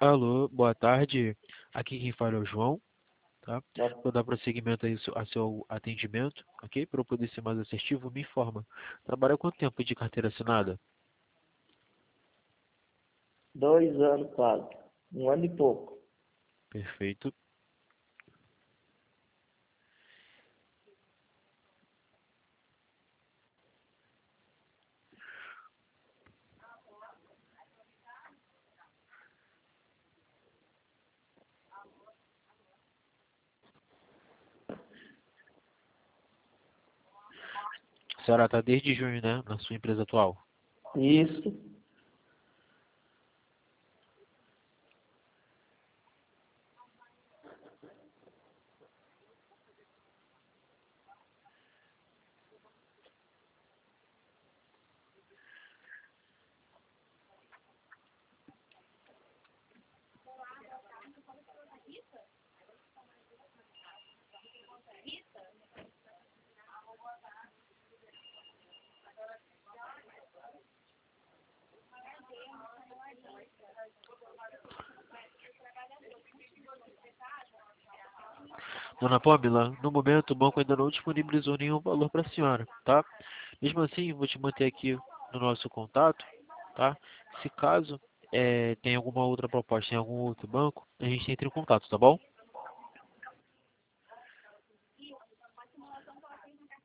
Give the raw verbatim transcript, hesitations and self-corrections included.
Alô, boa tarde. Aqui quem fala é o João, tá? Há Vou dar prosseguimento aí ao seu atendimento, ok? Para eu poder ser mais assertivo, me informa. Trabalha há quanto tempo de carteira assinada? dois anos quase, um ano e pouco. Perfeito. A senhora está desde junho, né? Na sua empresa atual. Isso. Dona Pamela, no momento o banco ainda não disponibilizou nenhum valor para a senhora, tá? Mesmo assim, vou te manter aqui no nosso contato, tá? Se caso eh, tenha alguma outra proposta em algum outro banco, a gente entra em contato, tá bom?